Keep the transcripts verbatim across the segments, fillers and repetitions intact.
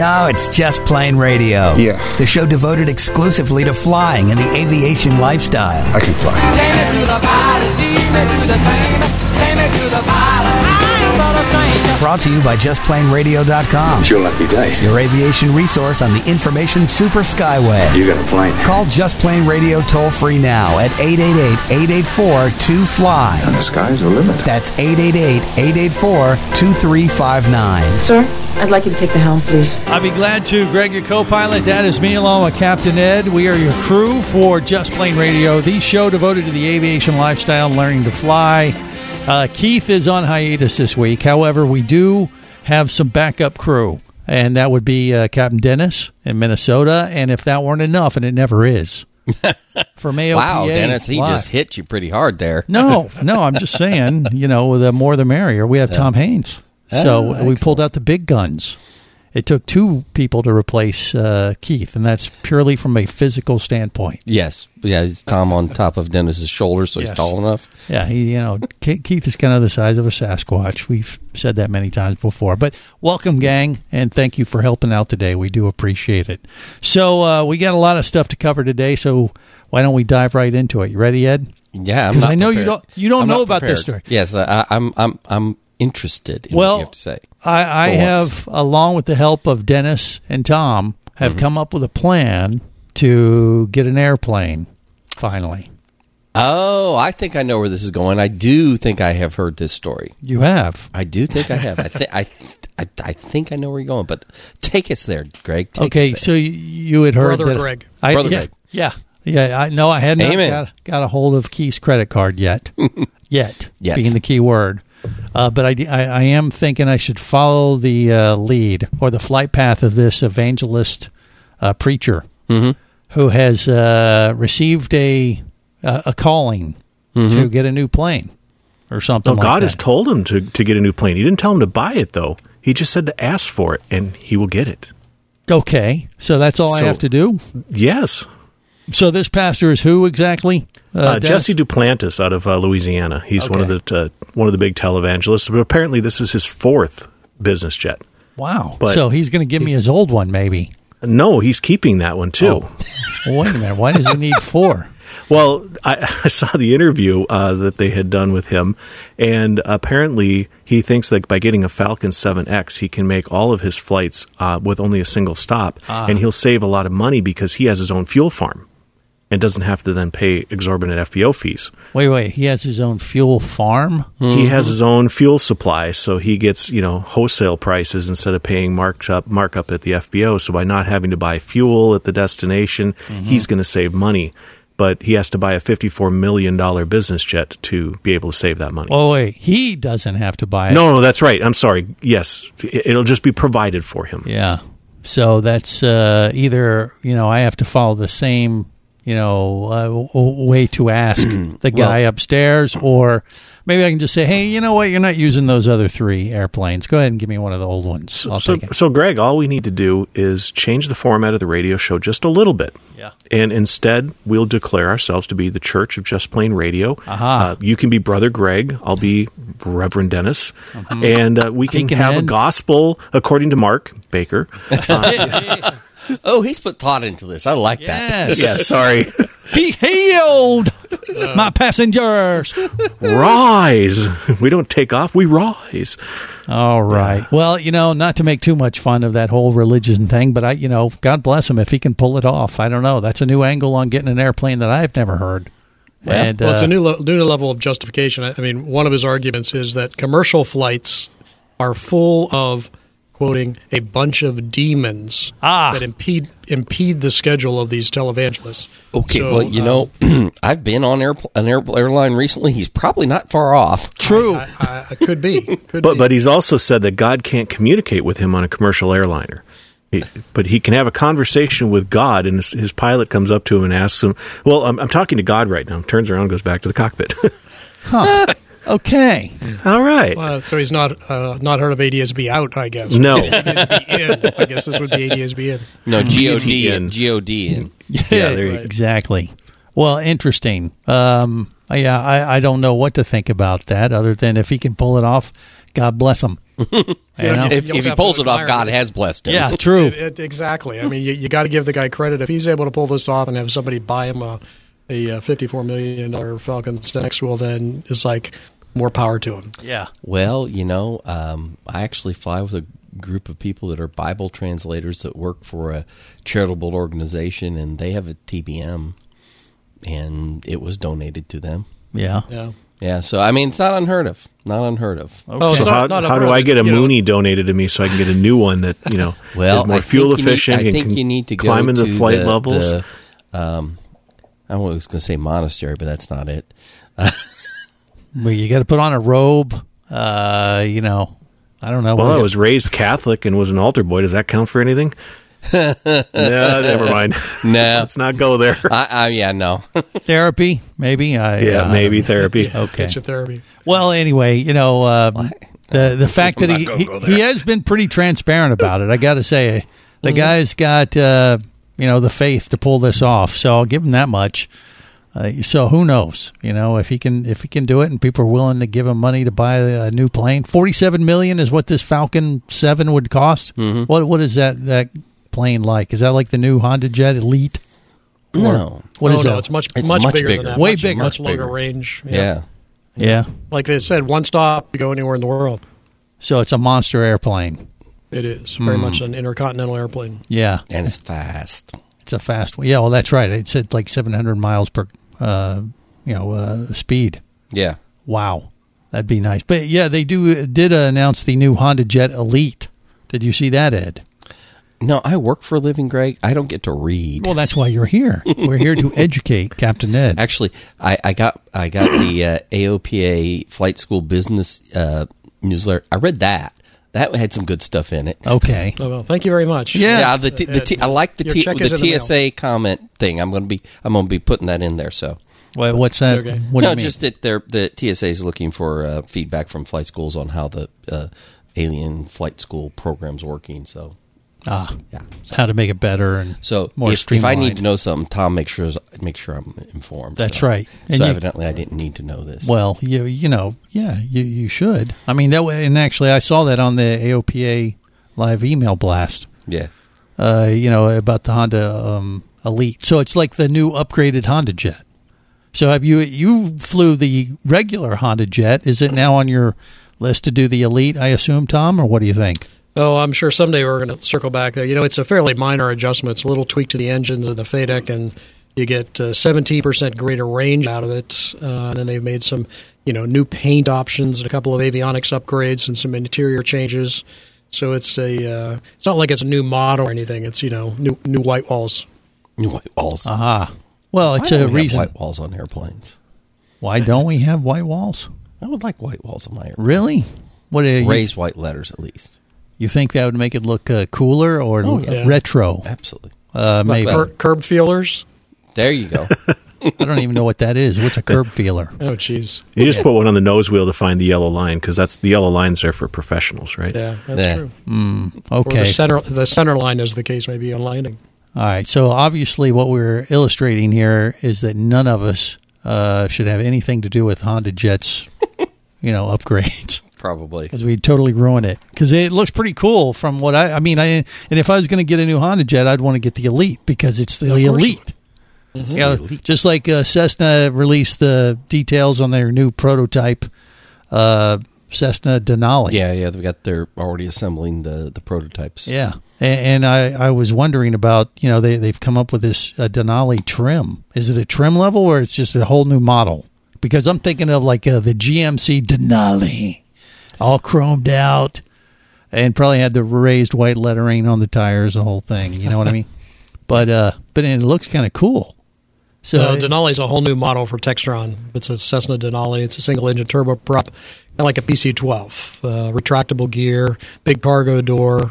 No, it's Just Plain Radio. Yeah. The show devoted exclusively to flying and the aviation lifestyle. I can fly. Take me to the pilot, lead me to the train. Take me to the pilot, I'm not a stranger. Brought to you by just plain radio dot com. It's your lucky day. Your aviation resource on the information super skyway. You got a plane. Call Just Plain Radio toll free now at eight eight eight, eight eight four, two fly. And the sky's the limit. That's eight eight eight, eight eight four, two three five nine. Sir, I'd like you to take the helm, please. I'll be glad to. Greg, your co-pilot. That is me along with Captain Ed. We are your crew for Just Plain Radio, the show devoted to the aviation lifestyle and learning to fly. Uh, Keith is on hiatus this week. However, we do have some backup crew, and that would be uh, Captain Dennis in Minnesota. And if that weren't enough, and it never is, from A O P A. Wow, Dennis, he Live. just hit you pretty hard there. No, no, I'm just saying, you know, the more the merrier. We have Tom Haynes. Oh, So we excellent. pulled out the big guns. It took two people to replace uh, Keith, and that's purely from a physical standpoint. Yes, yeah, he's Tom on top of Dennis's shoulder, so he's Yes. tall enough. Yeah, he, you know, Ke- Keith is kind of the size of a Sasquatch. We've said that many times before. But welcome, gang, and thank you for helping out today. We do appreciate it. So uh, we got a lot of stuff to cover today, so why don't we dive right into it? You ready, Ed? Yeah, I'm Because not I know you prepared. don't you don't I'm know not about prepared. this story. Yes, I, I'm I'm I'm interested in Well, what you have to say. I, I For have, once. along with the help of Dennis and Tom, have Mm-hmm. come up with a plan to get an airplane, finally. Oh, I think I know where this is going. I do think I have heard this story. You have. I do think I have. I think I, I I think I know where you're going, but take us there, Greg. Take Okay, us so there. you, you had heard Brother that Greg. I, Brother yeah, Greg. Yeah, yeah. I no, I had not Amen. got, got a hold of Keith's credit card yet. yet, Yet. being the key word. Uh, but I, I, I am thinking I should follow the uh, lead or the flight path of this evangelist uh, preacher Mm-hmm. who has uh, received a uh, a calling Mm-hmm. to get a new plane or something. No, like God that. has told him to, to get a new plane. He didn't tell him to buy it, though. He just said to ask for it, and he will get it. Okay, so that's all I So- have to do. Yes. So this pastor is who exactly? Uh, Uh, Dennis? Jesse Duplantis out of uh, Louisiana. He's one of Okay. the uh, one of the big televangelists. But apparently, this is his fourth business jet. Wow. but- so he's going to give me his old one, maybe. No, he's keeping that one too. Oh. Well, wait a minute. Why does he need four? Well, I, I saw the interview uh, that they had done with him, and apparently he thinks that by getting a Falcon seven X, he can make all of his flights uh, with only a single stop, Ah. and he'll save a lot of money because he has his own fuel farm and doesn't have to then pay exorbitant F B O fees. Wait, wait. He has his own fuel farm? He has his own fuel supply, so he gets, you know, wholesale prices instead of paying marked up markup at the F B O. So by not having to buy fuel at the destination, he's going to save money. But he has to buy a fifty-four million dollars business jet to be able to save that money. Oh, wait. He doesn't have to buy it. No, no, that's right. I'm sorry. Yes, it'll just be provided for him. Yeah. So that's uh, either, you know, I have to follow the same, you know, uh, w- w- way to ask the guy upstairs, or maybe I can just say, hey, you know what? You're not using those other three airplanes. Go ahead and give me one of the old ones. I'll So, take it. so, Greg, all we need to do is change the format of the radio show just a little bit. Yeah. And instead, we'll declare ourselves to be the Church of Just Plain Radio. Aha. Uh, you can be Brother Greg. I'll be Reverend Dennis. And uh, we can Deacon have a Ed. gospel according to Mark Baker. Uh, Oh, he's put thought into this. I like Yes. that. yeah, sorry. Be healed, my passengers. Rise. We don't take off, we rise. All right. Well, you know, not to make too much fun of that whole religion thing, but I, you know, God bless him if he can pull it off. I don't know. That's a new angle on getting an airplane that I've never heard. And, Well, it's uh, a new, le- new level of justification. I I mean, one of his arguments is that commercial flights are full of, quoting, a bunch of demons Ah. that impede impede the schedule of these televangelists. Okay, So, well, you um, know, I've been on air, an air, airline recently. He's probably not far off. true. I, I, I could be. Could But be. but he's also said that God can't communicate with him on a commercial airliner. He, but he can have a conversation with God, and his, his pilot comes up to him and asks him, well, I'm, I'm talking to God right now. Turns around and goes back to the cockpit. Huh. Okay. All right. Uh, so he's not uh, not heard of A D S B out, I guess. No. A D S B in. I guess this would be A D S B in. No, G O D G O D in. G O D in. Yeah, there you go. exactly. Well, interesting. Um, yeah, I, I don't know what to think about that other than if he can pull it off, God bless him. You know? If, You if he also pulls have it to off, admire God it. has blessed him. Yeah, true. It, it, exactly. I mean, you, you got to give the guy credit. If he's able to pull this off and have somebody buy him a, a uh, fifty-four million dollars Falcon Next, well, then it's like more power to him. Yeah. Well, you know, um, I actually fly with a group of people that are Bible translators that work for a charitable organization, and they have a T B M, and it was donated to them. Yeah. Yeah. Yeah, so I mean, it's not unheard of. Not unheard of. Oh, So it's how, not- not how a do I get a you know, Mooney donated to me so I can get a new one that you know Well, is more I fuel think you need- efficient I and think can you need to go climb into to flight the, levels? the, um, I don't know what I was going to say monastery, but that's not it. Well, you got to put on a robe. Uh, you know, I don't know. Well, What- I was raised Catholic and was an altar boy. Does that count for anything? no, never mind. No. Let's not go there. I, I, yeah, no. therapy, maybe. I, Yeah, uh, maybe therapy. Okay. Get your therapy. Well, anyway, you know, um, the the fact that he, he he has been pretty transparent about it. I got to say, the guy's got uh, you know the faith to pull this off. So I'll give him that much. Uh, so who knows? You know, if he can if he can do it, and people are willing to give him money to buy a new plane, forty-seven million is what this Falcon Seven would cost. Mm-hmm. What what is that that plane like? Is that like the new Honda Jet Elite? No. What no, is no, that? it's much, It's much, much bigger, bigger. than that. Way much, bigger. Much Much longer bigger. range. Yeah. Yeah. Like they said, one stop, you go anywhere in the world. So it's a monster airplane. It is Hmm. very much an intercontinental airplane. Yeah. And it's fast. It's a fast one. Yeah, well, that's right. It said like seven hundred miles per, uh, you know, uh, speed. Yeah. Wow, that'd be nice. But yeah, they do did uh, announce the new Honda Jet Elite. Did you see that, Ed? No, I work for a living, Greg. I don't get to read. Well, that's why you're here. We're here to educate Captain Ed. Actually, I, I got I got the uh, A O P A Flight School Business uh, newsletter. I read that. That had some good stuff in it. Okay. Oh, well, thank you very much. Yeah. Yeah, the, t- the t- I like the Your t- check the is in the T mail. S A comment thing. I'm going to be I'm going to be putting that in there. So Well, what's that? Okay. What do no, you mean? just that they're, the T S A is looking for uh, feedback from flight schools on how the uh, alien flight school program's working. So ah, yeah. So, how to make it better and so more if, if I need streamlined. to know something, Tom, make sure make sure I'm informed. That's So- right. And So you- evidently, I didn't need to know this. Well, you you know, yeah, you you should. I mean that way. And actually, I saw that on the A O P A live email blast. yeah. Uh, you know about the Honda um, Elite. So it's like the new upgraded Honda Jet. So have you you flew the regular Honda Jet? Is it now on your list to do the Elite? I assume, Tom, or what do you think? Oh, I'm sure someday we're going to circle back there. You know, it's a fairly minor adjustment. It's a little tweak to the engines and the F A D E C, and you get uh, seventeen percent greater range out of it. Uh, and then they've made some, you know, new paint options and a couple of avionics upgrades and some interior changes. So it's a, uh, it's not like it's a new model or anything. It's, you know, new new white walls. New white walls. Aha. Well, it's Why a don't we have reason. white walls on airplanes. Why don't we have white walls? I would like white walls on my airplane. Really? What do you, Raised white letters, at least. you think that would make it look uh, cooler or Oh, yeah. retro? Absolutely. Uh, maybe. Cur- curb feelers. There you go. I don't even know what that is. What's a curb feeler? Oh, jeez. You just put one on the nose wheel to find the yellow line because that's the yellow line's there for professionals, right? Yeah, that's Yeah. true. Or Okay. the center, the center line, as the case may be, on landing. All right. So obviously, what we're illustrating here is that none of us uh, should have anything to do with Honda Jets, you know, upgrades, Probably. because we'd totally ruin it. Because it looks pretty cool from what I. I mean, I and if I was going to get a new Honda Jet, I'd want to get the Elite because it's the Of course you Elite. You know, just like uh, Cessna released the details on their new prototype uh, Cessna Denali. Yeah, yeah. They've got they're already assembling the, the prototypes. Yeah, and, and I, I was wondering about, you know, they, they've come up with this uh, Denali trim. Is it a trim level or it's just a whole new model? Because I'm thinking of like uh, the G M C Denali, all chromed out, and probably had the raised white lettering on the tires, the whole thing. You know what I mean? But uh, but it looks kind of cool. So So Denali is a whole new model for Textron. It's a Cessna Denali. It's a single-engine turboprop, kind of like a P C twelve. Uh, retractable gear, big cargo door,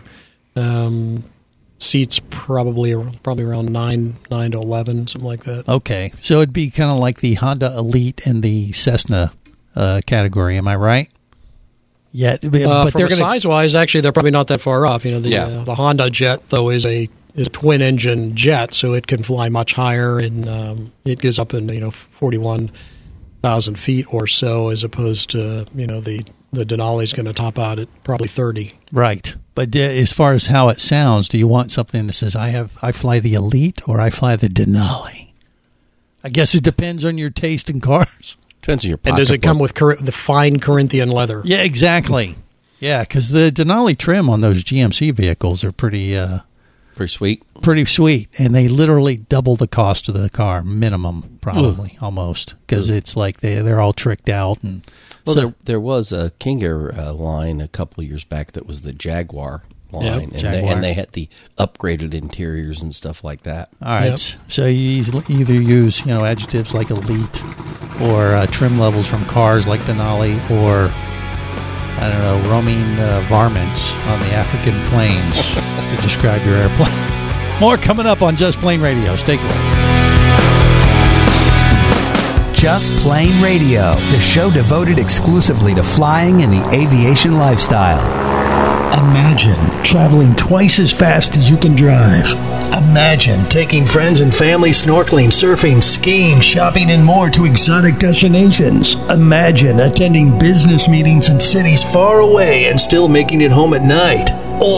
um, seats probably probably around nine nine to eleven, something like that. okay, so it'd be kind of like the Honda Elite and the Cessna uh, category. Am I right? Yeah, but, Uh, but from they're a going to. size-wise, actually, they're probably not that far off. You know, the Yeah. uh, the Honda Jet though is a is a twin-engine jet, so it can fly much higher, and um, it goes up in you know forty-one thousand feet or so, as opposed to you know the the Denali's going to top out at probably thirty. Right. But uh, as far as how it sounds, do you want something that says, I have I fly the Elite or I fly the Denali? I guess it depends on your taste in cars. Depends on your And does it come with cor- the fine Corinthian leather? Yeah, exactly. Yeah, because the Denali trim on those G M C vehicles are pretty... Uh, Pretty sweet. Pretty sweet. And they literally double the cost of the car, minimum, probably, Ugh. almost. Because it's like they, they're all tricked out. And well, so, there, there was a King Air uh, line a couple of years back that was the Jaguar line. Yep, and, Jaguar. They, and they had the upgraded interiors and stuff like that. All right. Yep. So you either use, you know, adjectives like elite or uh, trim levels from cars like Denali or... I don't know, roaming uh, varmints on the African plains to describe your airplane. More coming up on Just Plain Radio. Stay close. Just Plain Radio, the show devoted exclusively to flying and the aviation lifestyle. Imagine traveling twice as fast as you can drive. Imagine taking friends and family snorkeling, surfing, skiing, shopping, and more to exotic destinations. Imagine attending business meetings in cities far away and still making it home at night.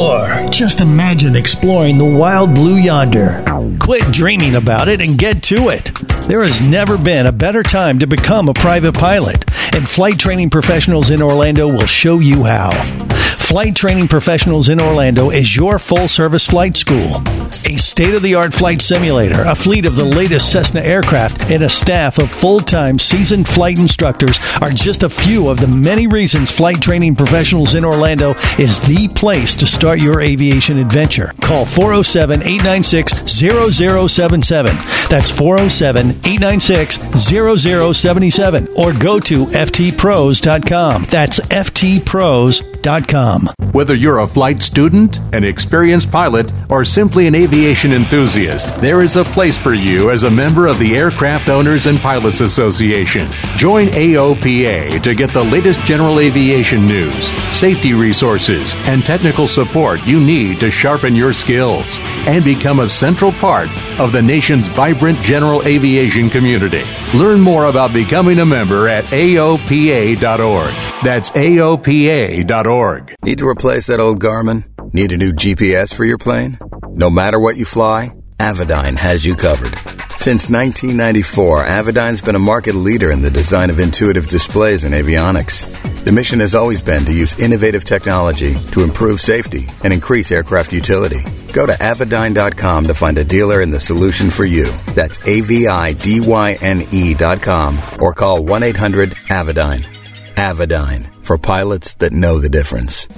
Or just imagine exploring the wild blue yonder. Quit dreaming about it and get to it. There has never been a better time to become a private pilot, and Flight Training Professionals in Orlando will show you how. Flight Training Professionals in Orlando is your full-service flight school. A state-of-the-art flight simulator, a fleet of the latest Cessna aircraft, and a staff of full-time seasoned flight instructors are just a few of the many reasons Flight Training Professionals in Orlando is the place to start your aviation adventure. Call four oh seven, eight nine six, zero zero seven seven. That's four oh seven, eight nine six, zero zero seven seven. Or go to F T pros dot com. That's F T pros dot com. Whether you're a flight student, an experienced pilot, or simply an aviation enthusiast, there is a place for you as a member of the Aircraft Owners and Pilots Association. Join A O P A to get the latest general aviation news, safety resources, and technical support you need to sharpen your skills and become a central part of the nation's vibrant general aviation community. Learn more about becoming a member at A O P A dot org. That's A O P A dot org. Need to replace that old Garmin? Need a new G P S for your plane? No matter what you fly, Avidyne has you covered. Since nineteen ninety-four, Avidyne's been a market leader in the design of intuitive displays and avionics. The mission has always been to use innovative technology to improve safety and increase aircraft utility. Go to avidyne dot com to find a dealer and the solution for you. That's A V I D Y N E dot com or call one eight hundred Avidyne. Avidyne, for pilots that know the difference.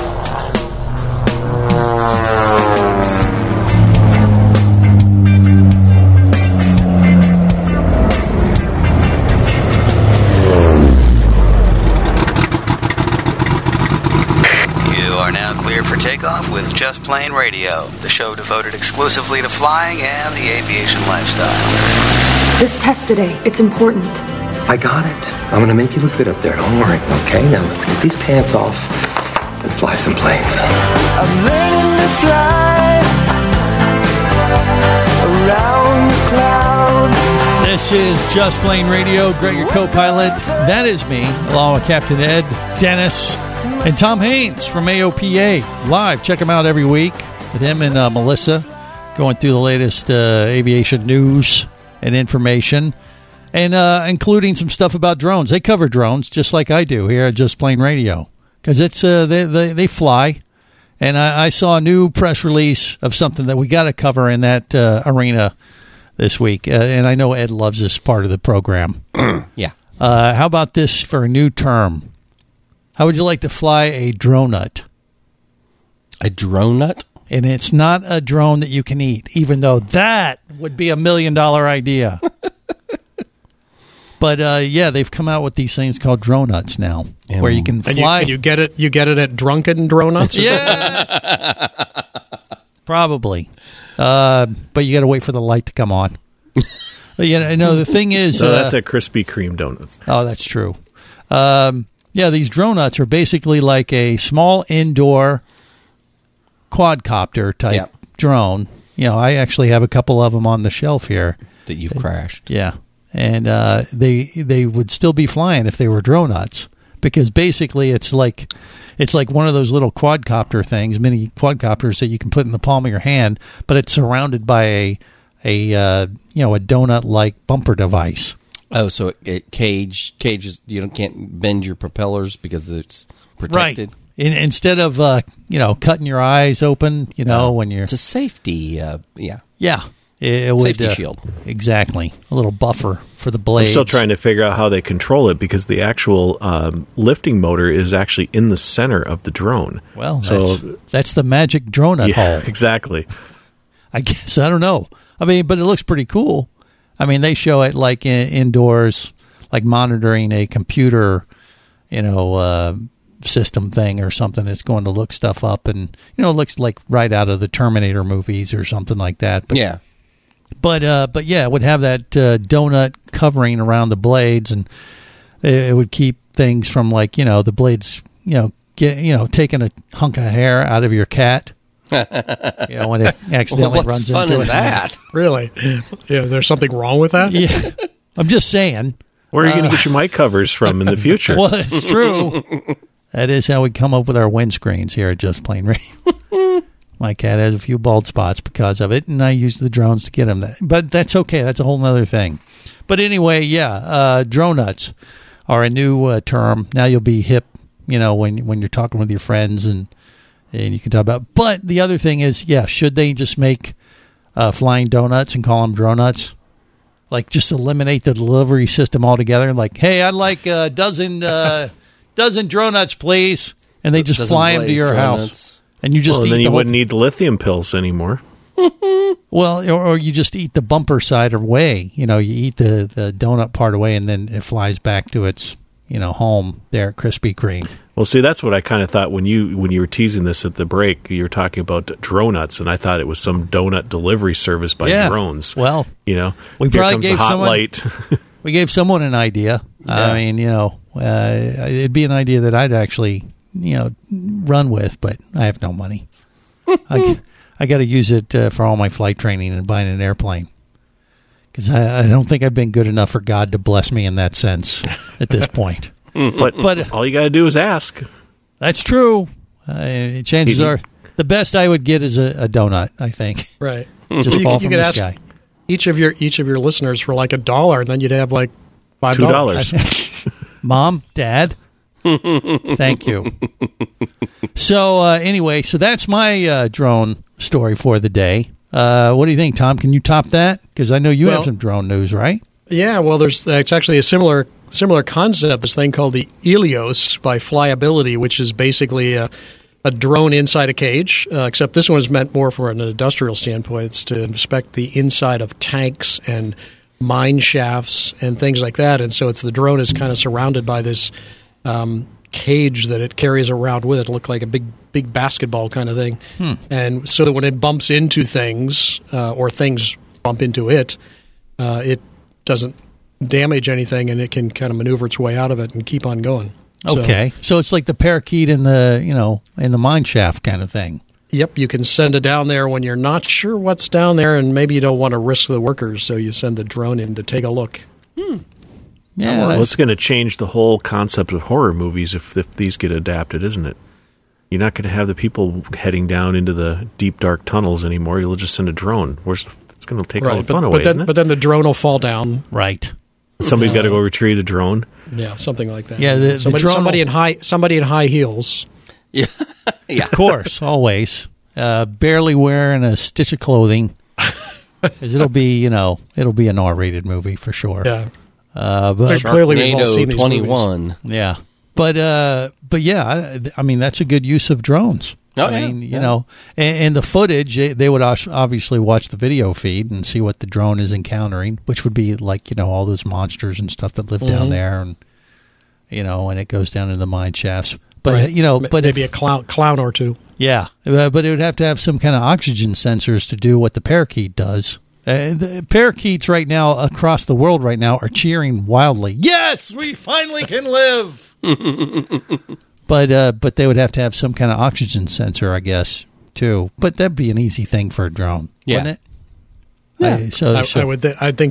For takeoff with Just Plain Radio, the show devoted exclusively to flying and the aviation lifestyle. This test today, it's important. I got it. I'm going to make you look good up there. Don't worry, okay? Now let's get these pants off and fly some planes. I'm learning to fly around the clouds. This is Just Plain Radio. Greg, your co-pilot. That is me, along with Captain Ed, Dennis, and Tom Haynes from A O P A Live. Check him out every week with him and uh, Melissa going through the latest uh, aviation news and information, and uh, including some stuff about drones. They cover drones just like I do here at Just Plain Radio because it's uh, they, they they fly. And I, I saw a new press release of something that we got to cover in that uh, arena this week. Uh, and I know Ed loves this part of the program. Yeah. Uh, how about this for a new term? How would you like to fly a dronut? A dronut? And it's not a drone that you can eat, even though that would be a million dollar idea. But uh, yeah, they've come out with these things called dronuts now, and where you can fly. And you, and you get it. You get it at Drunken Dronuts. Yes, probably. Uh, but you got to wait for the light to come on. But, you know, the thing is, no, uh, that's at Krispy Kreme donuts. Oh, that's true. Um, yeah, these dronuts are basically like a small indoor quadcopter type yep. drone. You know, I actually have a couple of them on the shelf here that you've crashed. Yeah. And uh, they they would still be flying if they were dronuts, because basically it's like it's like one of those little quadcopter things, mini quadcopters that you can put in the palm of your hand, but it's surrounded by a a uh, you know a donut like bumper device. Oh, so it, it cage cages you don't can't bend your propellers because it's protected. Right. In, instead of uh, you know cutting your eyes open, you know uh, when you're it's a safety. Uh, yeah. Yeah. It, it would, safety uh, shield. Exactly. A little buffer for the blade. I'm still trying to figure out how they control it because the actual um, lifting motor is actually in the center of the drone. Well, so that's, that's the magic drone at yeah, home. Exactly. I guess. I don't know. I mean, but it looks pretty cool. I mean, they show it like in, indoors, like monitoring a computer, you know, uh, system thing or something that's going to look stuff up. And, you know, it looks like right out of the Terminator movies or something like that. But, yeah. But, uh, but yeah, it would have that uh, donut covering around the blades, and it, it would keep things from, like, you know, the blades, you know, get, you know, taking a hunk of hair out of your cat. You know, when it accidentally well, what's runs fun into in it. that? Really? Yeah, there's something wrong with that? Yeah. I'm just saying. Where are you uh, going to get your mic covers from in the future? Well, it's true. That is how we come up with our windscreens here at Just Plain Radio. My cat has a few bald spots because of it, and I use the drones to get him that. But that's okay. That's a whole other thing. But anyway, yeah, uh, drone nuts are a new uh, term. Now you'll be hip, you know, when when you're talking with your friends and and you can talk about. But the other thing is, yeah, should they just make uh, flying donuts and call them drone nuts? Like, just eliminate the delivery system altogether. Like, hey, I'd like a dozen uh, dozen drone nuts, please, and they just fly them to your house. Nuts. And you just well, eat then the you whole wouldn't need lithium pills anymore. Well, or, or you just eat the bumper side away. You know, you eat the, the donut part away, and then it flies back to its, you know, home there at Krispy Kreme. Well, see, that's what I kind of thought when you when you were teasing this at the break. You were talking about Dronuts, and I thought it was some donut delivery service by yeah. drones. Well, you know, we here probably comes gave the hot someone light. we gave someone an idea. Yeah. I mean, you know, uh, it'd be an idea that I'd actually, you know, run with, but I have no money. I, I got to use it uh, for all my flight training and buying an airplane. Because I, I don't think I've been good enough for God to bless me in that sense at this point. but, but all you got to do is ask. That's true. Uh, chances are the best I would get is a, a donut, I think. Right. Just you, fall you from could the ask sky. Each of your each of your listeners for like a dollar, and then you'd have like five Two dollars. Mom, Dad, thank you. So uh, anyway, so that's my uh, drone story for the day. Uh, what do you think, Tom? Can you top that? Because I know you well, have some drone news, right? Yeah, well, there's it's actually a similar similar concept. This thing called the Ilios by Flyability, which is basically a, a drone inside a cage. Uh, except this one is meant more from an industrial standpoint. It's to inspect the inside of tanks and mine shafts and things like that. And so it's the drone is kind of surrounded by this um, cage that it carries around with it. It looked like a big big basketball kind of thing. Hmm. And so that when it bumps into things uh, or things bump into it, uh, it doesn't damage anything, and it can kind of maneuver its way out of it and keep on going. Okay, so, so it's like the parakeet in the you know in the mine shaft kind of thing. Yep, you can send it down there when you're not sure what's down there, and maybe you don't want to risk the workers, so you send the drone in to take a look. Hmm. Yeah, well, it's going to change the whole concept of horror movies if if these get adapted, isn't it? You're not going to have the people heading down into the deep dark tunnels anymore. You'll just send a drone. Where's the, it's going to take right, all the but, fun but away, then, isn't it? But then the drone will fall down. Right. Somebody's uh, got to go retrieve the drone. Yeah, something like that. Yeah, the, somebody, the drone somebody will... in high somebody in high heels. Yeah, yeah. Of course, always. Uh, barely wearing a stitch of clothing. It'll be, you know, it'll be an R-rated movie for sure. Yeah. Uh, but clearly, we've all seen these twenty-one. movies. Yeah. But uh, but yeah, I, I mean that's a good use of drones. Oh, I yeah, mean, you yeah. know, and, and the footage they would obviously watch the video feed and see what the drone is encountering, which would be like you know all those monsters and stuff that live mm-hmm. down there, and you know, and it goes down into the mine shafts. But right. you know, but maybe if, a clown clown or two. Yeah, uh, but it would have to have some kind of oxygen sensors to do what the parakeet does. Uh, the parakeets right now across the world right now are cheering wildly. Yes, we finally can live. But uh, but they would have to have some kind of oxygen sensor, I guess, too. But that'd be an easy thing for a drone, yeah. wouldn't it? Yeah, I, so, I, so, I would. Th- I think so.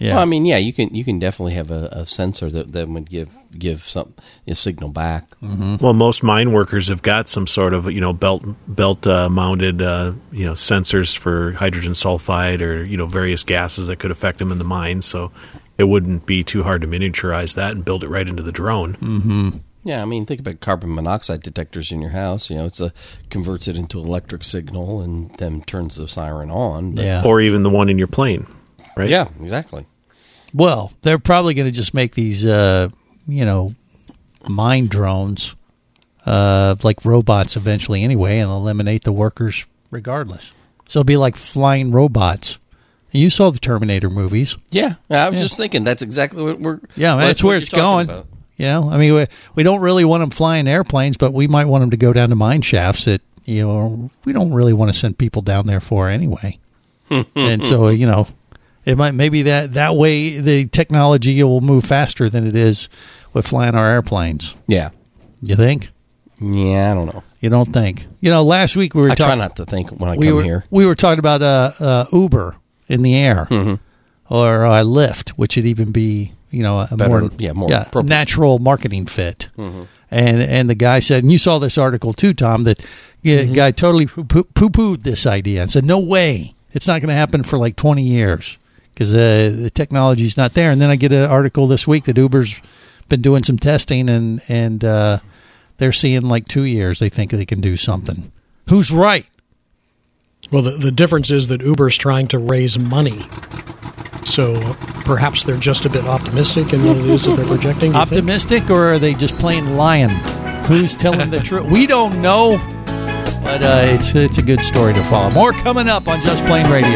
Yeah. Well, I mean, yeah, you can you can definitely have a, a sensor that, that would give give some a signal back. Mm-hmm. Well, most mine workers have got some sort of you know belt belt uh, mounted uh, you know sensors for hydrogen sulfide or you know various gases that could affect them in the mine. So it wouldn't be too hard to miniaturize that and build it right into the drone. Mm-hmm. Yeah, I mean, think about carbon monoxide detectors in your house. You know, it's a converts it into electric signal and then turns the siren on. But, Yeah. Or even the one in your plane, right? Yeah, exactly. Well, they're probably going to just make these, uh, you know, mine drones uh, like robots eventually anyway, and eliminate the workers regardless. So it'll be like flying robots. You saw the Terminator movies. Yeah, I was Yeah. just thinking that's exactly what we're. Yeah, what- that's what where you're it's talking going. about. You know, I mean, we, we don't really want them flying airplanes, but we might want them to go down to mine shafts that, you know, we don't really want to send people down there for anyway. And so, you know, it might maybe that, that way the technology will move faster than it is with flying our airplanes. Yeah. You think? Yeah, I don't know. You don't think? You know, last week we were I talking. try not to think when I we come were, here. We were talking about uh, uh, Uber in the air, Mm-hmm. or uh, Lyft, which would even be, you know, a Better, more yeah, more yeah, appropriate. natural marketing fit. Mhm. And and the guy said, and you saw this article too, Tom, that yeah, Mm-hmm. guy totally poo pooed this idea and said, no way, it's not going to happen for like twenty years because uh, the technology's not there. And then I get an article this week that Uber's been doing some testing and and uh, they're seeing like two years. They think they can do something. Who's right? Well, the, the difference is that Uber's trying to raise money. So perhaps they're just a bit optimistic in what it is that they're projecting. do you think? Optimistic, or are they just plain lying? Who's telling the truth? We don't know, but uh, it's it's a good story to follow. More coming up on Just Plain Radio.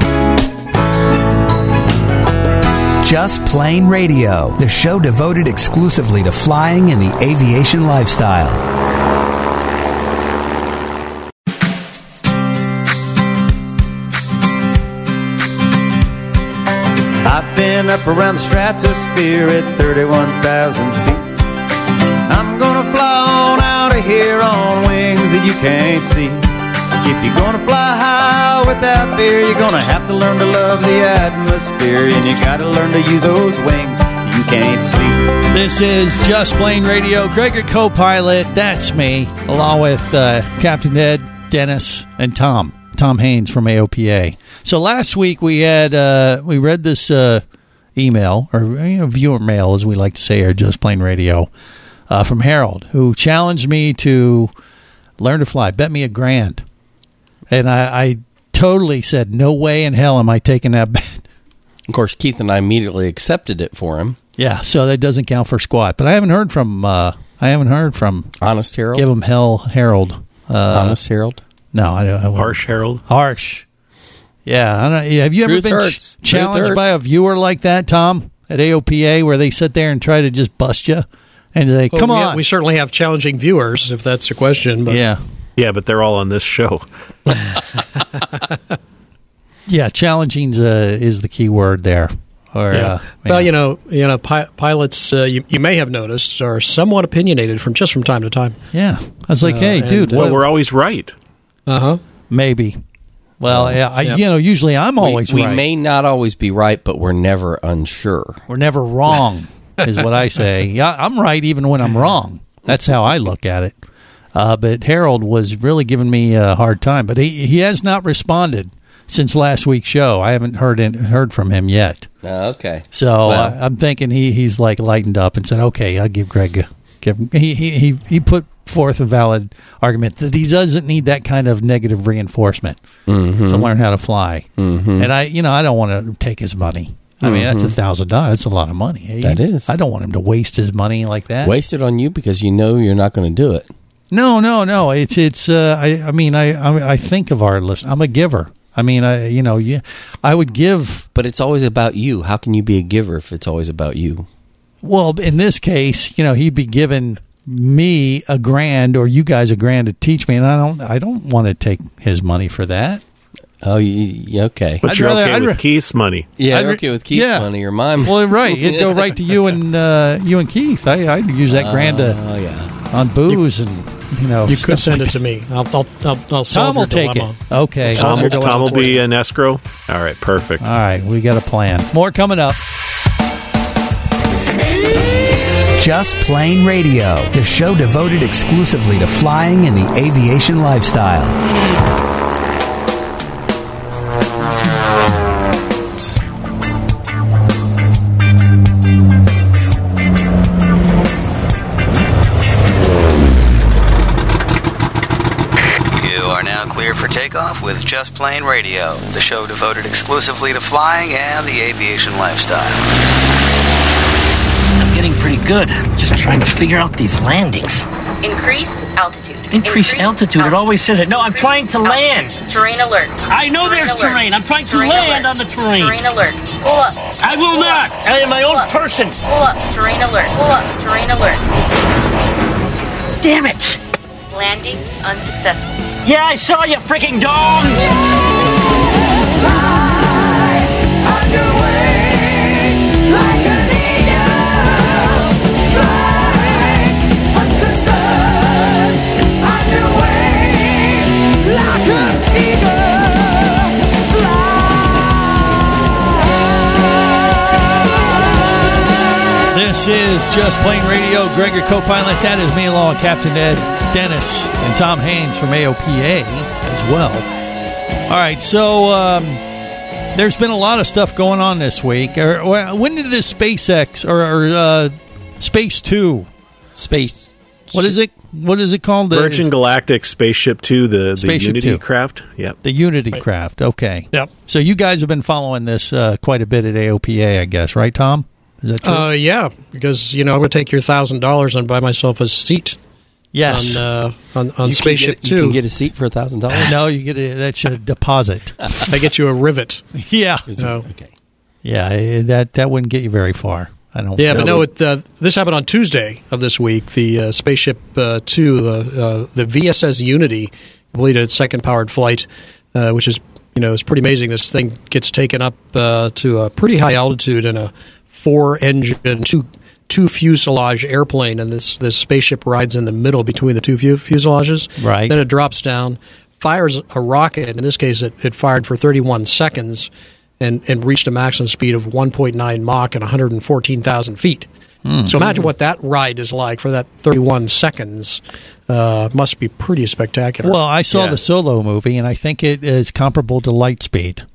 Just Plain Radio, the show devoted exclusively to flying and the aviation lifestyle. I've been up around the stratosphere at thirty-one thousand feet. I'm gonna fly on out of here on wings that you can't see. If you're gonna fly high without fear, you're gonna have to learn to love the atmosphere, and you gotta learn to use those wings you can't see. This is Just Plain Radio. Greg, your co-pilot, that's me, along with uh, Captain Ed, Dennis, and Tom. Tom Haynes from A O P A. So last week we had uh, we read this uh, email, or you know, viewer mail, as we like to say here, Just Plain Radio, uh, from Harold, who challenged me to learn to fly, bet me a grand, and I, I totally said, no way in hell am I taking that bet. Of course, Keith and I immediately accepted it for him. Yeah, so that doesn't count for squat. But I haven't heard from uh, I haven't heard from Honest Harold. Give him hell, Harold. Uh, Honest Harold. No, I don't. I wouldn't. Harsh Harold. Harsh. Yeah, I don't. Have you Truth ever been hurts. ch- challenged Truth by a hurts. viewer like that, Tom, at A O P A, where they sit there and try to just bust you, and they Well, come we, on, we certainly have challenging viewers, if that's the question. But yeah, Yeah, but they're all on this show. yeah, challenging uh, is the key word there. Or Yeah. uh, well, yeah. you know, you know, pi- pilots uh, you, you may have noticed are somewhat opinionated from just from time to time. yeah, I was like, Uh, hey, and, dude, uh, what- Well, we're always right. Uh huh. maybe. Well, yeah, I, yeah. you know, usually I'm always we, we right. may not always be right, but we're never unsure. We're never wrong, is what I say. Yeah, I'm right even when I'm wrong. That's how I look at it. Uh, but Harold was really giving me a hard time. But he he has not responded since last week's show. I haven't heard in, heard from him yet. Uh, okay. So Well. uh, I'm thinking he, he's like lightened up and said, "Okay, I'll give Greg a, give." Him. He he he he put forth a valid argument that he doesn't need that kind of negative reinforcement Mm-hmm. to learn how to fly. Mhm. And I, you know, I don't want to take his money. I mean, that's a thousand dollars. That's a lot of money. Mm-hmm. That is. I don't want him to waste his money like that. Waste it on you because you know you're not going to do it. No, no, no. It's it's. Uh, I I mean, I, I I think of our list. I'm a giver. I mean, I you know, yeah, I would give. But it's always about you. How can you be a giver if it's always about you? Well, in this case, you know, he'd be giving me a grand or you guys a grand to teach me, and I don't. I don't want to take his money for that. Oh, you, you- okay. But I'd you're rather- okay I'd with ra- Keith's money. Yeah, I'd you're re- okay with Keith's yeah. money or mine. Well, right, it'd go right to you and uh, you and Keith. I I'd use that grand to Oh, yeah. on booze and, you know. You could stuff send like it to me. I'll, I'll, I'll, I'll solve Tom will your take dilemma. it. Okay. Tom, will, I'll Tom will for be you. an escrow. All right, perfect. All right, we got a plan. More coming up. Just Plain Radio, the show devoted exclusively to flying and the aviation lifestyle. For takeoff with Just Plain Radio, the show devoted exclusively to flying and the aviation lifestyle. I'm getting pretty good. Just trying to figure out these landings. Increase altitude. Increase, Increase altitude. altitude. It always says it. No, I'm trying to land. Altitude. Terrain alert. I know terrain there's alert. terrain. I'm trying terrain to land alert. on the terrain. Terrain alert. Pull up. I will Pull not. Up. I am my Pull own up. person. Pull up. Terrain alert. Pull up. Terrain alert. Damn it. Landing unsuccessful. Yeah, I saw you, freaking dog. This is Just Plain Radio. Greg, your co-pilot. That is me along with Captain Ed, Dennis, and Tom Haynes from A O P A as well. All right, so um, there's been a lot of stuff going on this week. Or, or, when did this SpaceX or, or uh, Space Two, Space? What is it? What is it called? The Virgin Galactic Spaceship Two, the, the Spaceship Unity two. craft. Yep, the Unity right. craft. Okay. Yep. So you guys have been following this uh, quite a bit at A O P A, I guess, right, Tom? Is that true? Uh, yeah, because, you know, I'm going to take your one thousand dollars and buy myself a seat. Yes. On, uh, on, on you Spaceship get, two. You can get a seat for one thousand dollars? No, you get a, that's a deposit. They get you a rivet. Yeah. No. Okay. Yeah, eh, that that wouldn't get you very far. I don't. Yeah, but know. no, it, uh, this happened on Tuesday of this week. The uh, Spaceship uh, two, uh, uh, the V S S Unity, completed its second powered flight, uh, which is, you know, it's pretty amazing. This thing gets taken up uh, to a pretty high altitude in a four-engine, two two fuselage airplane, and this this spaceship rides in the middle between the two fu- fuselages. Right. Then it drops down, fires a rocket. In this case, it, it fired for thirty-one seconds. And, and reached a maximum speed of one point nine Mach at one hundred fourteen thousand feet. Mm. So imagine what that ride is like for that thirty-one seconds. Uh, must be pretty spectacular. Well, I saw yeah. the Solo movie, and I think it is comparable to Lightspeed.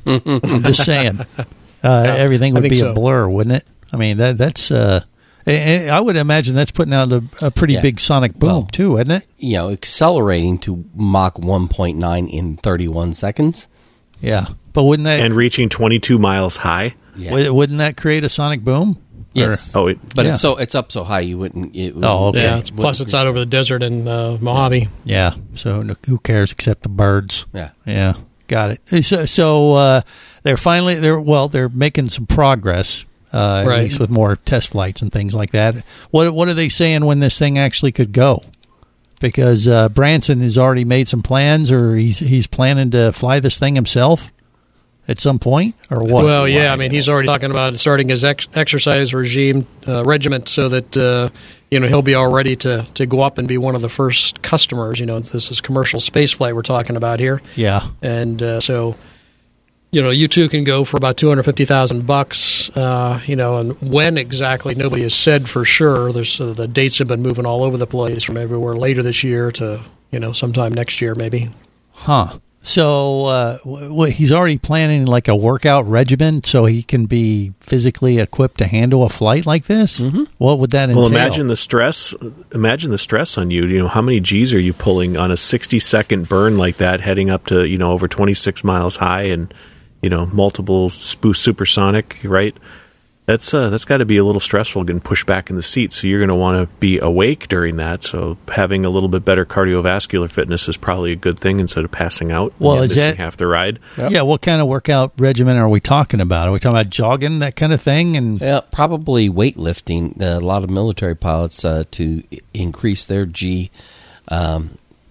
I'm just saying. Uh, Yeah, everything I would think be so. a blur, wouldn't it? I mean, that that's. Uh, and I would imagine that's putting out a, a pretty Yeah. big sonic boom, Well, too, isn't it? You know, accelerating to Mach one point nine in thirty-one seconds. Yeah. But wouldn't that. and reaching twenty-two miles high. Yeah. w- Wouldn't that create a sonic boom? Yes. Or, oh, it, But Yeah. it's so it's up so high you wouldn't. It wouldn't Oh, okay. Yeah, it's, plus it's out over the desert in uh, Mojave. Yeah. So no- who cares except the birds? Yeah. Yeah. Got it. So, so uh, they're finally they're well they're making some progress. Uh, Right. At least with more test flights and things like that. What what are they saying when this thing actually could go? Because uh, Branson has already made some plans, or he's he's planning to fly this thing himself at some point, or what? Well, yeah, I mean, he's already talking about starting his ex- exercise regime uh, regiment so that uh, you know he'll be all ready to, to go up and be one of the first customers. You know, this is commercial space flight we're talking about here, Yeah. and uh, so you know, you two can go for about two hundred fifty thousand bucks. Uh, you know, and when exactly nobody has said for sure. There's uh, the dates have been moving all over the place from everywhere later this year to you know sometime next year maybe. Huh. So uh, w- w- he's already planning like a workout regimen so he can be physically equipped to handle a flight like this? Mm-hmm. What would that entail? well, imagine the stress. Imagine the stress on you. You know, how many G's are you pulling on a sixty-second burn like that, heading up to you know over twenty-six miles high and you know multiple sp- supersonic, right? That's uh, that's got to be a little stressful getting pushed back in the seat. So you're going to want to be awake during that. So having a little bit better cardiovascular fitness is probably a good thing instead of passing out. Well, and is missing that- half the ride? Yeah, what kind of workout regimen are we talking about? Are we talking about jogging, that kind of thing? And Yeah, probably weightlifting. Uh, a lot of military pilots uh, to i- increase their G um,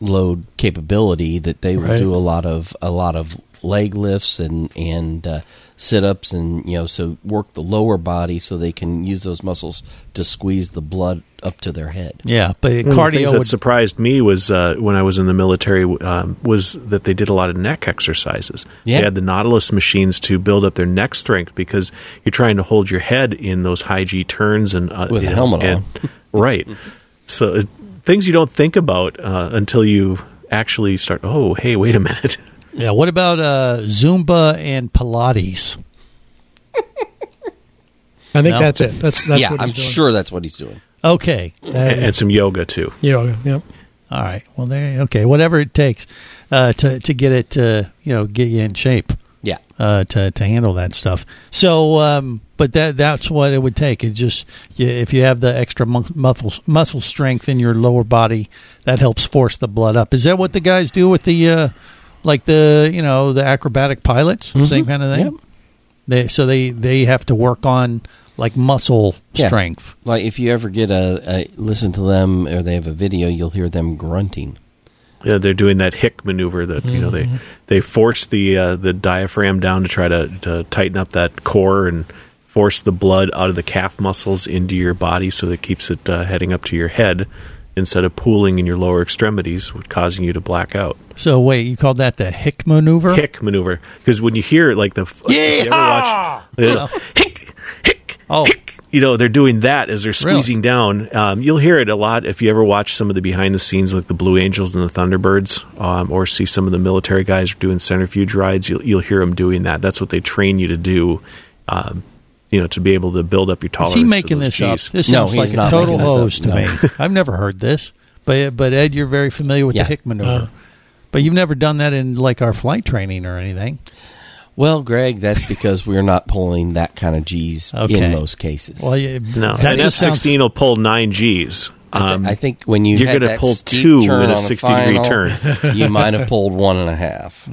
load capability that they will Right. do a lot of a lot of leg lifts and and uh, sit ups, and you know, so work the lower body so they can use those muscles to squeeze the blood up to their head. Yeah, but One of the cardio things that would, surprised me was uh, when I was in the military um, was that they did a lot of neck exercises. Yeah. They had the Nautilus machines to build up their neck strength because you're trying to hold your head in those high G turns and uh, With a you know, helmet and- on. right. So uh, things you don't think about uh, until you actually start. Oh, hey, wait a minute. yeah. What about uh, Zumba and Pilates? I think No? that's it. That's that's yeah, what he's I'm doing. sure that's what he's doing. Okay, and, and some yoga too. Yeah, yeah. all right. Well, there. Okay, whatever it takes uh, to to get it to you know get you in shape. Yeah. Uh, to to handle that stuff. So, um, but that that's what it would take. It just you, if you have the extra mu- muscle muscle strength in your lower body, that helps force the blood up. Is that what the guys do with the uh, like the you know the acrobatic pilots, Mm-hmm. same kind of thing? Yep. They so they they have to work on like muscle Yeah. strength. Like if you ever get a, a listen to them or they have a video, you'll hear them grunting. Yeah, they're doing that hick maneuver that you know they they force the uh, the diaphragm down to try to, to tighten up that core and force the blood out of the calf muscles into your body so that it keeps it uh, heading up to your head instead of pooling in your lower extremities, causing you to black out. So wait, you called that the hick maneuver? Hick maneuver, because when you hear like the if you ever watch uh, hick hick Oh. hick, you know they're doing that as they're squeezing down. Um, you'll hear it a lot if you ever watch some of the behind the scenes, like the Blue Angels and the Thunderbirds, um, or see some of the military guys doing centrifuge rides. You'll you'll hear them doing that. That's what they train you to do. Um, you know, to be able to build up your Is tolerance. he making to those this Gs. up? This No, sounds he's like a not total making this up. hose to No. me. I've never heard this, but but Ed, you're very familiar with Yeah. the hick maneuver. But you've never done that in like our flight training or anything. Well, Greg, that's because we're not pulling that kind of G's Okay. in most cases. Well, yeah, No, that an F just sounds- sixteen will pull nine Gs. I, th- Um, I think when you you're had gonna that pull steep two turn in a on sixty degree final, turn. you might have pulled one and a half.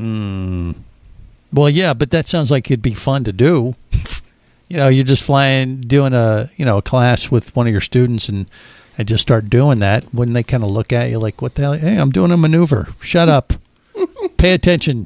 Well, yeah, but that sounds like it'd be fun to do. You know, you're just flying, doing a you know a class with one of your students, and and just start doing that. Wouldn't they kind of look at you like, "What the hell? Hey, I'm doing a maneuver. Shut up. Pay attention."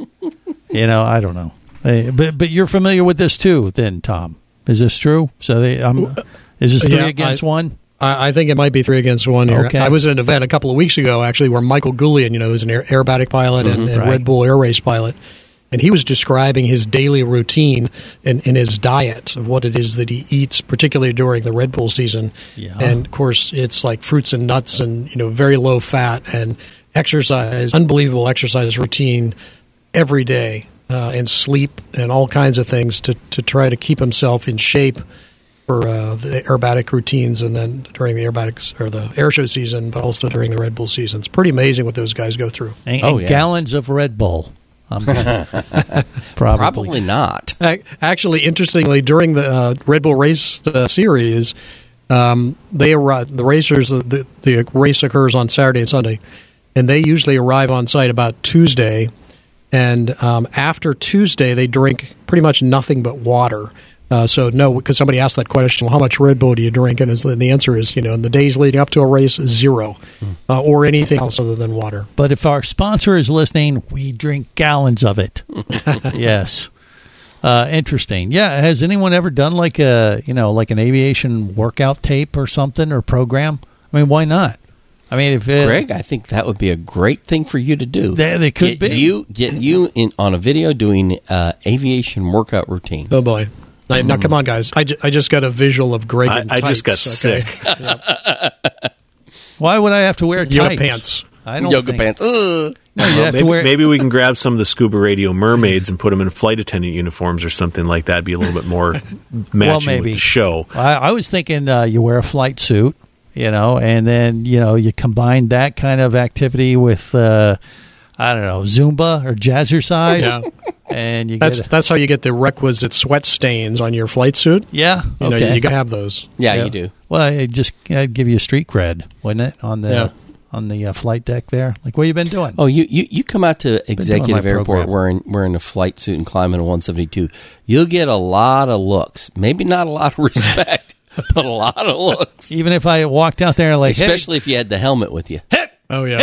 You know, I don't know. Hey, but but you're familiar with this too, then, Tom? Is this true? So they, um, is this three Yeah, against I- one? I, I think it might be three against one here. Okay. I was at an event a couple of weeks ago, actually, where Michael Goulian, you know, who's an aer- aerobatic pilot and, and right. Red Bull Air Race pilot, and he was describing his daily routine and, and his diet of what it is that he eats, particularly during the Red Bull season. Yeah. And of course, it's like fruits and nuts, and you know, very low fat and exercise, unbelievable exercise routine every day, uh, and sleep and all kinds of things to to try to keep himself in shape for uh, the aerobatic routines, and then during the aerobatics or the air show season, but also during the Red Bull season. It's pretty amazing what those guys go through. And, Oh, and yeah. gallons of Red Bull. I'm gonna, probably. Probably not. Ac- Actually, interestingly, during the uh, Red Bull race uh, series, um, they arrive, the racers the, the race occurs on Saturday and Sunday, and they usually arrive on site about Tuesday. And um, after Tuesday, they drink pretty much nothing but water. Uh, so no, because somebody asked that question, well, how much Red Bull do you drink? And, it's, and the answer is, you know, in the days leading up to a race, zero, uh, or anything else other than water. But if our sponsor is listening, we drink gallons of it. Yes. Uh, interesting. Yeah. Has anyone ever done like a, you know, like an aviation workout tape or something or program? I mean, why not? I mean, if it, Greg, I think that would be a great thing for you to do. They- they could get be. You get you in on a video doing uh, aviation workout routine. Oh boy! Now, now come on, guys! I, ju- I just got a visual of Greg. I, in I just got tights, okay? sick. why would I have to wear tights? Yoga pants. I don't Yoga think- pants. Ugh. No, you Well, have maybe, to wear. maybe we can grab some of the scuba radio mermaids and put them in flight attendant uniforms or something like that. Be a little bit more matching well, maybe with the show. I, I was thinking uh, you wear a flight suit, you know, and then you know you combine that kind of activity with uh, I don't know Zumba or jazzercise, Yeah. and you That's get a, that's how you get the requisite sweat stains on your flight suit. yeah, You know, okay. you, you gotta have those. Yeah, Yeah. you do. Well, it just I'd give you a street cred, wouldn't it, on the Yeah. on the uh, flight deck there? Like, what you been doing? Oh, you, you, you come out to Executive my Airport program. wearing wearing a flight suit and climbing a one seventy-two. You'll get a lot of looks. Maybe not a lot of respect, but a lot of looks. Even if I walked out there like, hey, Especially if you had the helmet with you. Oh yeah.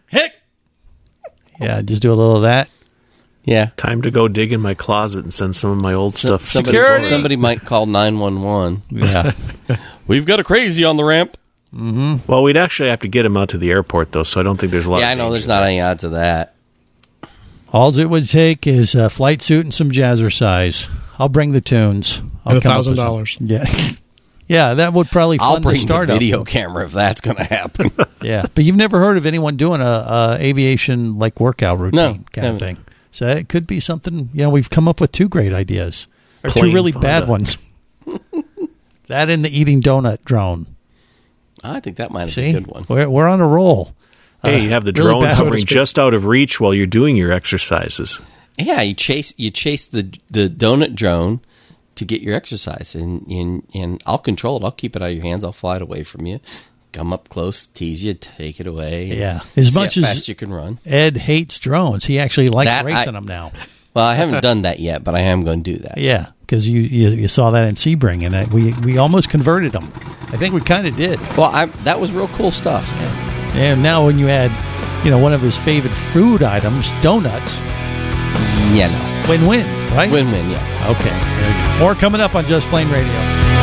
Hick. Yeah, just do a little of that. Yeah. Time to go dig in my closet and send some of my old So, stuff. somebody, Security. somebody might call nine one one. Yeah. We've got a crazy on the ramp. Mm-hmm. Well, we'd actually have to get him out to the airport, though, so I don't think there's a lot Yeah, I of know danger there's not there. any odds of that. All it would take is a flight suit and some jazzercise. I'll bring the tunes. I'll And come up with one thousand some- dollars. Yeah. Yeah, that would probably I'll fund the bring the startup. video camera if that's going to happen. Yeah, but you've never heard of anyone doing a, a aviation like workout routine No, kind of haven't. thing. So it could be something. You know, we've come up with two great ideas, or two Plain really Fonda. bad ones. That and the eating donut drone. I think that might have See, been a good one. we're we're on a roll. Hey, Uh, you have the really drone bad, so to hovering speak. just out of reach while you're doing your exercises. Yeah, you chase you chase the the donut drone to get your exercise, and, and and I'll control it. I'll keep it out of your hands. I'll fly it away from you. Come up close, tease you, take it away. Yeah, as see much how as fast you can run. Ed hates drones, he actually likes That racing I- them now. Well, I haven't done that yet, but I am going to do that. Yeah, because you, you you saw that in Sebring, and that we we almost converted them. I think we kind of did. Well, I, that was real cool stuff. And now when you add, you know, one of his favorite food items, donuts, Yeah, no. win-win, right? Win-win, yes. Okay. Very good. More coming up on Just Plain Radio.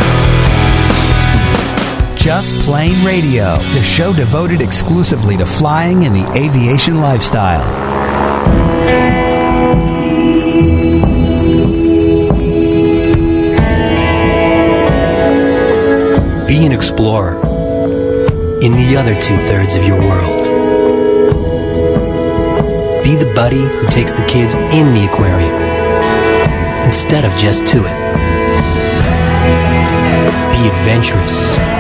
Just Plain Radio, the show devoted exclusively to flying and the aviation lifestyle. Be an explorer in the other two-thirds of your world. Be the buddy who takes the kids in the aquarium instead of just to it. Be adventurous.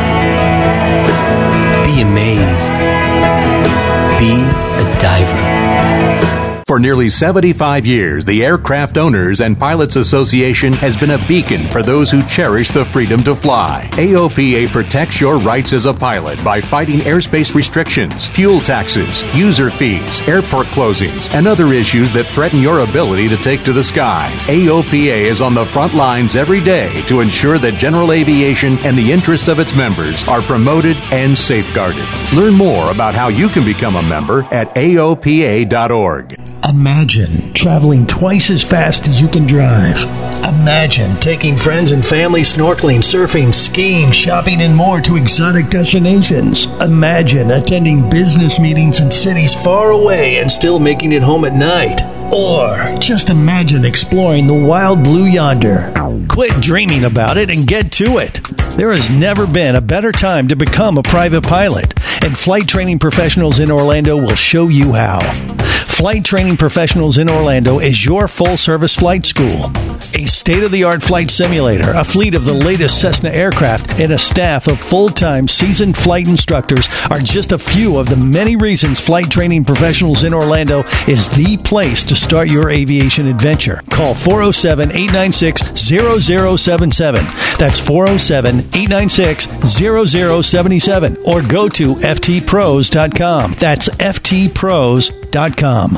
Be amazed. Be a diver. For nearly seventy-five years, the Aircraft Owners and Pilots Association has been a beacon for those who cherish the freedom to fly. A O P A protects your rights as a pilot by fighting airspace restrictions, fuel taxes, user fees, airport closings, and other issues that threaten your ability to take to the sky. A O P A is on the front lines every day to ensure that general aviation and the interests of its members are promoted and safeguarded. Learn more about how you can become a member at A O P A dot org. Imagine traveling twice as fast as you can drive. Imagine taking friends and family snorkeling, surfing, skiing, shopping, and more to exotic destinations. Imagine attending business meetings in cities far away and still making it home at night. Or just imagine exploring the wild blue yonder. Quit dreaming about it and get to it. There has never been a better time to become a private pilot, and Flight Training Professionals in Orlando will show you how. Flight Training Professionals in Orlando is your full-service flight school. A state-of-the-art flight simulator, a fleet of the latest Cessna aircraft, and a staff of full-time seasoned flight instructors are just a few of the many reasons Flight Training Professionals in Orlando is the place to start your aviation adventure. Call four oh seven, eight nine six, zero zero seven seven. That's four oh seven, eight nine six, zero zero seven seven. Or go to F T pros dot com. That's F T pros dot com.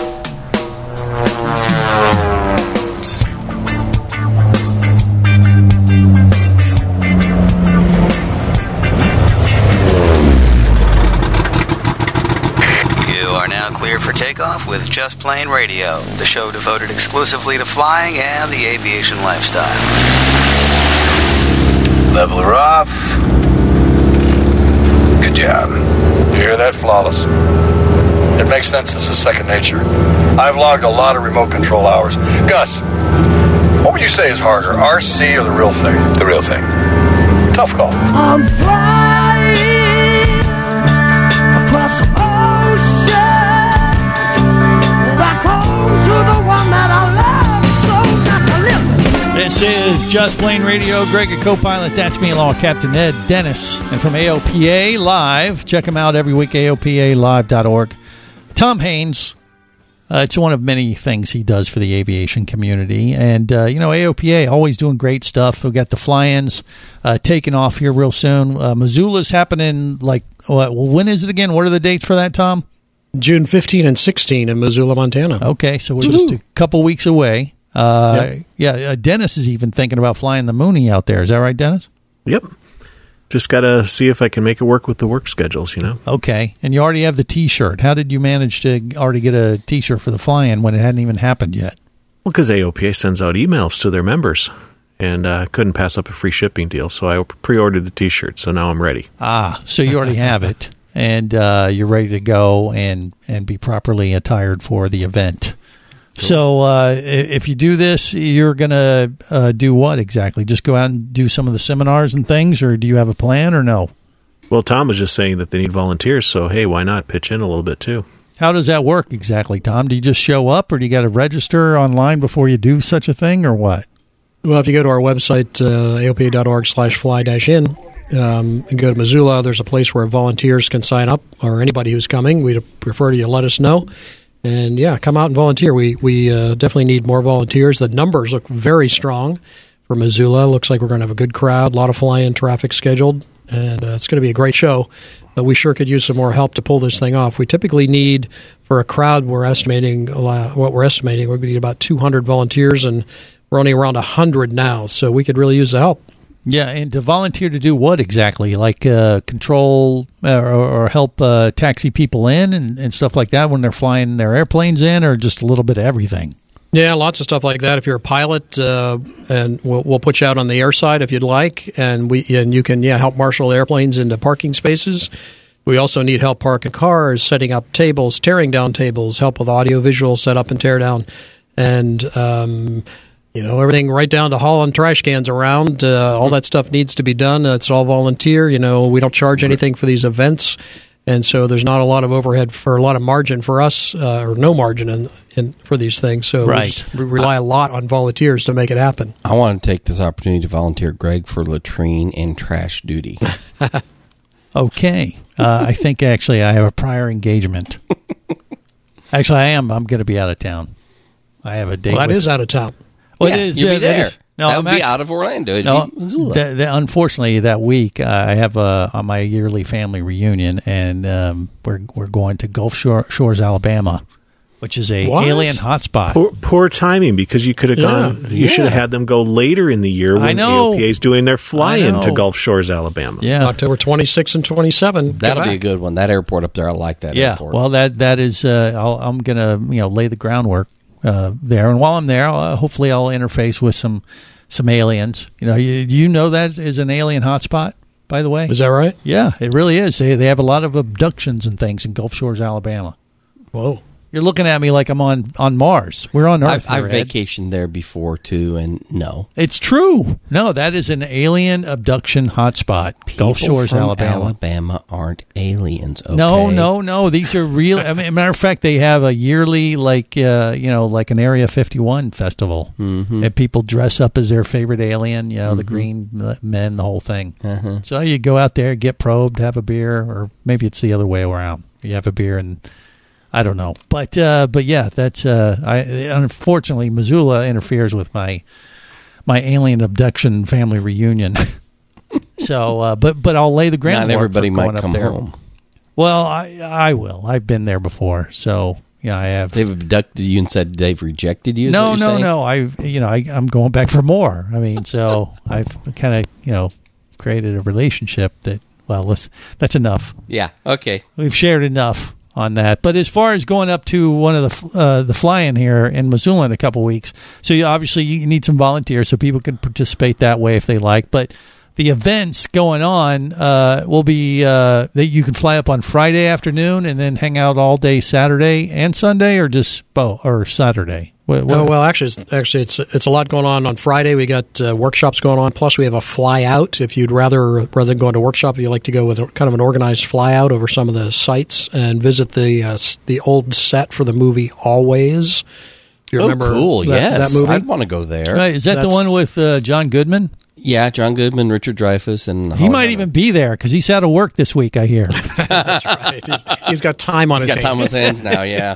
You are now cleared for takeoff with Just Plain Radio, the show devoted exclusively to flying and the aviation lifestyle. Level her off. Good job. You hear that? Flawless. It makes sense. It's a second nature. I've logged a lot of remote control hours. Gus, what would you say is harder, R C or the real thing? The real thing. Tough call. I'm flying across the ocean, back home to the one that I love so much. Listen. This is Just Plain Radio. Greg, a co-pilot. That's me, along with Captain Ed Dennis. And from A O P A Live, check them out every week, A O P A live dot org. Tom Haynes, uh, it's one of many things he does for the aviation community. And, uh, you know, A O P A always doing great stuff. We've got the fly-ins uh, taking off here real soon. Uh, Missoula's happening, like, well, when is it again? What are the dates for that, Tom? June fifteenth and sixteenth in Missoula, Montana. Okay, so we're just a couple weeks away. Uh, Yep. Yeah, uh, Dennis is even thinking about flying the Mooney out there. Is that right, Dennis? Yep. just got to see if I can make it work with the work schedules, you know? Okay. And you already have the T-shirt. How did you manage to already get a T-shirt for the fly-in when it hadn't even happened yet? Well, because A O P A sends out emails to their members, and I uh, couldn't pass up a free shipping deal, so I pre-ordered the T-shirt, so now I'm ready. Ah, so you already have it, and uh, you're ready to go and, and be properly attired for the event. Cool. So uh, if you do this, you're going to uh, do what exactly? Just go out and do some of the seminars and things, or do you have a plan, or no? Well, Tom was just saying that they need volunteers, so hey, why not pitch in a little bit too? How does that work exactly, Tom? Do you just show up, or do you got to register online before you do such a thing, or what? Well, if you go to our website, uh, A O P A dot org slash fly dash in, um, and go to Missoula, there's a place where volunteers can sign up, or anybody who's coming. We'd prefer you let us know. And, yeah, come out and volunteer. We we uh, definitely need more volunteers. The numbers look very strong for Missoula. Looks like we're going to have a good crowd, a lot of fly-in traffic scheduled, and uh, it's going to be a great show. But we sure could use some more help to pull this thing off. We typically need, for a crowd, we're estimating, uh, what we're estimating, we need about two hundred volunteers, and we're only around one hundred now, so we could really use the help. Yeah, and to volunteer to do what exactly? Like uh, control uh, or, or help uh, taxi people in and, and stuff like that when they're flying their airplanes in, or just a little bit of everything? Yeah, lots of stuff like that. If you're a pilot, uh, and we'll, we'll put you out on the air side if you'd like, and we and you can yeah help marshal airplanes into parking spaces. We also need help parking cars, setting up tables, tearing down tables, help with audio visual setup and tear down, and um, you know, everything right down to hauling trash cans around. Uh, all that stuff needs to be done. Uh, it's all volunteer. You know, we don't charge anything for these events. And so there's not a lot of overhead for a lot of margin for us, uh, or no margin in, in for these things. So right. we, just, we rely a lot on volunteers to make it happen. I want to take this opportunity to volunteer Greg for latrine and trash duty. Okay. Uh, I think actually I have a prior engagement. Actually, I am. I'm going to be out of town. I have a date. Well, that with, is out of town. Well, yeah, it is, you'll uh, be there. That, is, no, that would I'm be act- out of Orlando. It'd no, be Missoula. that, that, unfortunately, that week uh, I have a on my yearly family reunion, and um, we're we're going to Gulf Shore, Shores, Alabama, which is a What? alien hotspot. Poor, poor timing, because you could have Yeah, gone. You yeah. should have had them go later in the year I when know. A O P A is doing their I fly-in know. to Gulf Shores, Alabama. Yeah, October twenty-sixth and twenty-seventh. That'll be a good one. That airport up there, I like that yeah. airport. Well, that that is. Uh, I'll, I'm gonna you know lay the groundwork uh, there, and while I'm there, I'll, uh, hopefully I'll interface with some some aliens. You know, you, you know that is an alien hotspot, by the way. Is that right? Yeah, it really is. They they have a lot of abductions and things in Gulf Shores, Alabama. Whoa. You're looking at me like I'm on, on Mars. We're on Earth. I've, I've here, Ed. vacationed there before, too, and no. It's true. No, that is an alien abduction hotspot. Gulf People Shores, from Alabama. Alabama aren't aliens, okay? No, no, no. These are real. I mean, matter of fact, they have a yearly, like, uh, you know, like an Area fifty-one festival. Mm-hmm. And people dress up as their favorite alien, you know, Mm-hmm. the green men, the whole thing. Uh-huh. So you go out there, get probed, have a beer, or maybe it's the other way around. You have a beer and... I don't know, but uh, but yeah, that's uh, I unfortunately Missoula interferes with my my alien abduction family reunion. so, uh, but but I'll lay the groundwork. Not everybody for might going up come there. home. Well, I I will. I've been there before, so yeah, I have. They've abducted you and said they've rejected you? Is no, what you're no, saying? no. I you know I, I'm going back for more. I mean, so I've kind of you know created a relationship that well, let's that's enough. Yeah. Okay. We've shared enough on that. But as far as going up to one of the uh, the fly-in here in Missoula in a couple weeks, so you, obviously you need some volunteers so people can participate that way if they like. But the events going on uh, will be uh, that you can fly up on Friday afternoon and then hang out all day Saturday and Sunday, or just oh, or Saturday. What, what? Oh, well, actually, it's, actually, it's it's a lot going on on Friday. We got uh, workshops going on. Plus, we have a fly out. If you'd rather rather than going to workshop, if you like to go with a, kind of an organized fly out over some of the sites and visit the uh, the old set for the movie Always. Do you oh, remember cool! that, Yes, that movie? I'd want to go there. Right, is that That's- the one with uh, John Goodman? Yeah, John Goodman, Richard Dreyfuss, and He Holly might Hunter. even be there because he's out of work this week, I hear. That's right. He's, he's got time on He's his got hands. time on his hands now. Yeah.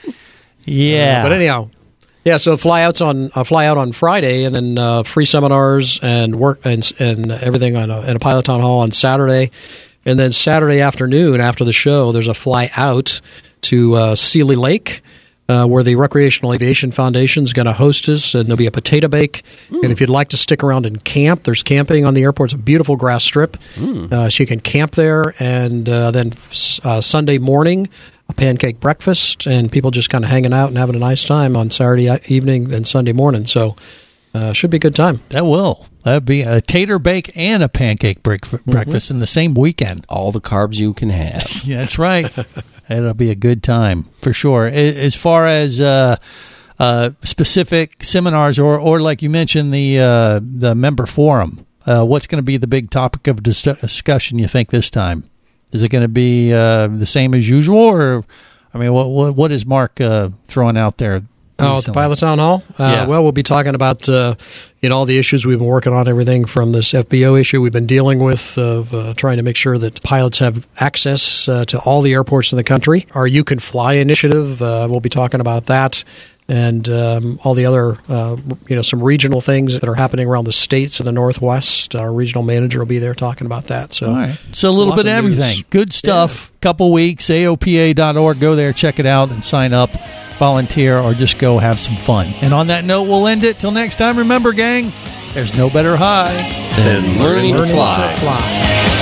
Yeah. Uh, but anyhow, yeah. So fly outs on uh, fly out on Friday, and then uh, free seminars and work and and everything on a, in a pilot town hall on Saturday, and then Saturday afternoon after the show, there's a fly out to uh, Sealy Lake. uh, where the Recreational Aviation Foundation is going to host us, and there'll be a potato bake. Mm. And if you'd like to stick around and camp, there's camping on the airport. It's a beautiful grass strip, mm. uh, so you can camp there. And uh, then uh, Sunday morning, a pancake breakfast, and people just kind of hanging out and having a nice time on Saturday evening and Sunday morning. So uh, should be a good time. That will. That'd be a tater bake and a pancake breakfast mm-hmm. in the same weekend. All the carbs you can have. Yeah, that's right. It'll be a good time for sure. As far as uh, uh, specific seminars, or, or like you mentioned, the uh, the member forum, uh, what's going to be the big topic of dis- discussion, you think, this time? Is it going to be uh, the same as usual, or I mean, what what, what is Mark uh, throwing out there? Oh, at the Pilot Town Hall? Uh, yeah. Well, we'll be talking about uh, you know, all the issues we've been working on, everything from this F B O issue we've been dealing with of uh, trying to make sure that pilots have access uh, to all the airports in the country. Our You Can Fly initiative, uh, we'll be talking about that. And um, all the other, uh, you know, some regional things that are happening around the states in the Northwest. Our regional manager will be there talking about that. So, all right. So a little bit of everything. News. Good stuff. Yeah. Couple weeks. A O P A dot org. Go there, check it out, and sign up, volunteer, or just go have some fun. And on that note, we'll end it. Till next time, remember, gang, there's no better high than learning, learning to fly. To fly.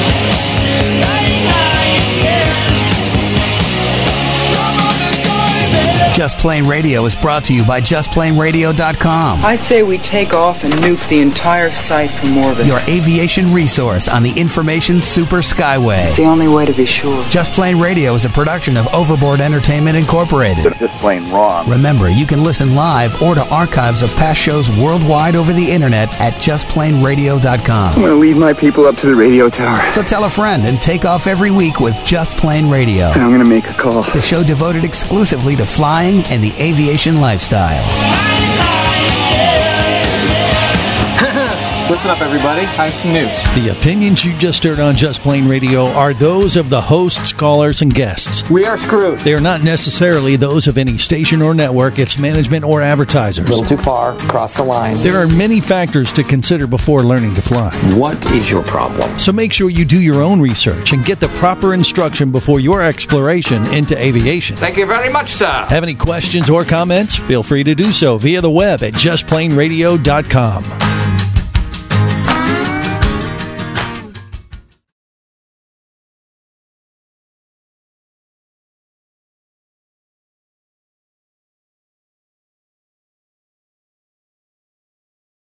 Just Plain Radio is brought to you by just plain radio dot com. I say we take off and nuke the entire site from orbit. Your aviation resource on the information super skyway. It's the only way to be sure. Just Plain Radio is a production of Overboard Entertainment Incorporated. It's just plain wrong. Remember, you can listen live or to archives of past shows worldwide over the internet at just plain radio dot com. I'm going to leave my people up to the radio tower. So tell a friend and take off every week with Just Plain Radio. I'm going to make a call. The show devoted exclusively to flying and the aviation lifestyle. Listen up, everybody. I have some news. The opinions you just heard on Just Plain Radio are those of the hosts, callers, and guests. We are screwed. They are not necessarily those of any station or network, its management, or advertisers. A little too far. Cross the line. There are many factors to consider before learning to fly. What is your problem? So make sure you do your own research and get the proper instruction before your exploration into aviation. Thank you very much, sir. Have any questions or comments? Feel free to do so via the web at just plain radio dot com.